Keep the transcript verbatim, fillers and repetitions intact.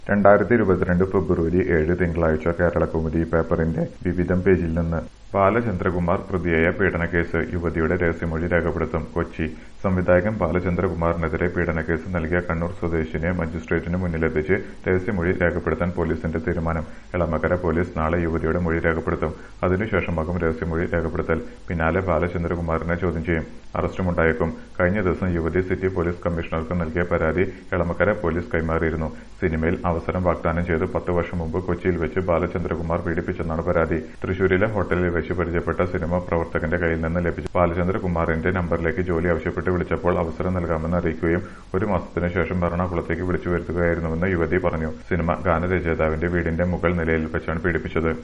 രണ്ടായിരത്തി ഇരുപത്തിരണ്ട് ഫെബ്രുവരി ഏഴ് തിങ്കളാഴ്ച കേരളകൗമുദി പേപ്പറിന്റെ വിവിധം പേജിൽ നിന്ന് ബാലചന്ദ്രകുമാർ പ്രതിയായ പീഡനക്കേസ് യുവതിയുടെ രഹസ്യമൊഴി രേഖപ്പെടുത്തും. കൊച്ചി സംവിധായകൻ ബാലചന്ദ്രകുമാറിനെതിരെ പീഡനക്കേസ് നൽകിയ കണ്ണൂർ സ്വദേശിനെ മജിസ്ട്രേറ്റിന് മുന്നിലെത്തിച്ച് രഹസ്യമൊഴി രേഖപ്പെടുത്താൻ പോലീസിന്റെ തീരുമാനം. എളമക്കര പോലീസ് നാളെ യുവതിയുടെ മൊഴി രേഖപ്പെടുത്തും. അതിനുശേഷമാകും രഹസ്യമൊഴി രേഖപ്പെടുത്തൽ. പിന്നാലെ ബാലചന്ദ്രകുമാറിനെ ചോദ്യം ചെയ്യും. അറസ്റ്റുമുണ്ടായേക്കും. കഴിഞ്ഞ ദിവസം യുവതി സിറ്റി പോലീസ് കമ്മീഷണർക്ക് നൽകിയ പരാതി എളമക്കര പോലീസ് കൈമാറിയിരുന്നു. സിനിമയിൽ അവസരം വാഗ്ദാനം ചെയ്ത് പത്ത് വർഷം മുമ്പ് കൊച്ചിയിൽ വെച്ച് ബാലചന്ദ്രകുമാർ പീഡിപ്പിച്ചെന്നാണ് പരാതി. തൃശൂരിലെ ഹോട്ടലിൽ വെച്ച് പരിചയപ്പെട്ട സിനിമ പ്രവർത്തകന്റെ കയ്യിൽ നിന്ന് ലഭിച്ച ബാലചന്ദ്രകുമാറിന്റെ നമ്പറിലേക്ക് ജോലി ആവശ്യപ്പെട്ട് വിളിച്ചപ്പോൾ അവസരം നൽകാമെന്ന് അറിയിക്കുകയും ഒരു മാസത്തിനു ശേഷം എറണാകുളത്തേക്ക് വിളിച്ചു വരുത്തുകയായിരുന്നുവെന്ന് യുവതി പറഞ്ഞു. സിനിമ ഗാനരചയിതാവിന്റെ വീടിന്റെ മുകൾ നിലയിൽ വെച്ചാണ് പീഡിപ്പിച്ചത്.